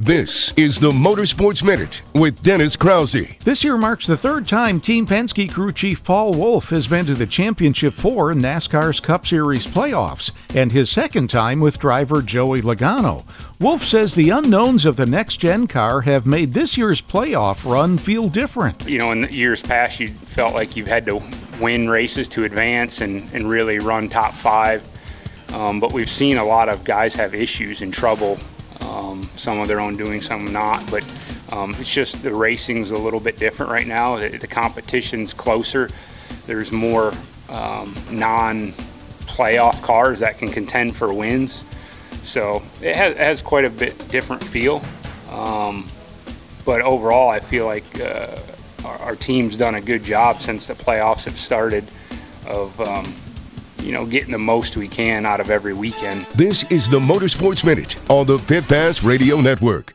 This is the Motorsports Minute with Dennis Krause. This year marks the third time Team Penske crew chief Paul Wolfe has been to the Championship 4 in NASCAR's Cup Series playoffs, and his second time with driver Joey Logano. Wolfe says the unknowns of the next-gen car have made this year's playoff run feel different. You know, in the years past, you felt like you had to win races to advance and really run top five. But we've seen a lot of guys have issues and trouble, some of their own doing, some not. But it's just the racing's a little bit different right now. The competition's closer. There's more non-playoff cars that can contend for wins. So it has quite a bit different feel. But overall, I feel like our team's done a good job since the playoffs have started of getting the most we can out of every weekend. This is the Motorsports Minute on the Pit Pass Radio Network.